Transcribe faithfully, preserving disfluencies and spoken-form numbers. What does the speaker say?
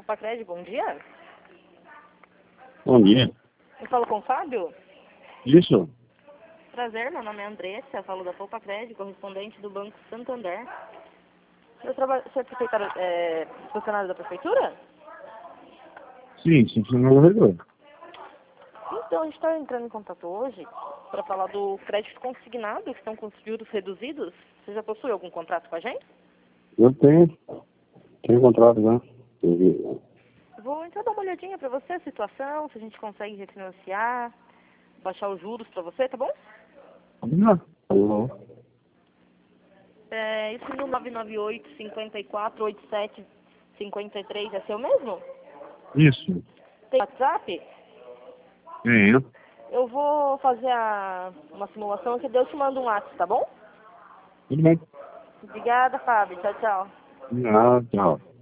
Pacred, bom dia. Bom dia. Eu falo com o Fábio? Isso? Prazer, meu nome é Andressa, falo da Poupa Cred, correspondente do Banco Santander. Eu trabalho, você é, prefeitário, é funcionário da prefeitura? Sim, sim, sim, no corredor. Então, a gente está entrando em contato hoje para falar do crédito consignado, que estão com os juros reduzidos. Você já possui algum contrato com a gente? Eu tenho, tenho contrato já. Eu- Vou então dar uma olhadinha para você, a situação, se a gente consegue refinanciar, baixar os juros para você, tá bom? Ah, alô? É, isso no nove nove oito, cinco quatro, oito sete cinco três é seu mesmo? Isso, Tem WhatsApp? tenho. Eu vou fazer a, uma simulação aqui, Deus te manda um WhatsApp, tá bom? Tudo bem. Obrigada, Fábio. Tchau, tchau. Ah, tchau.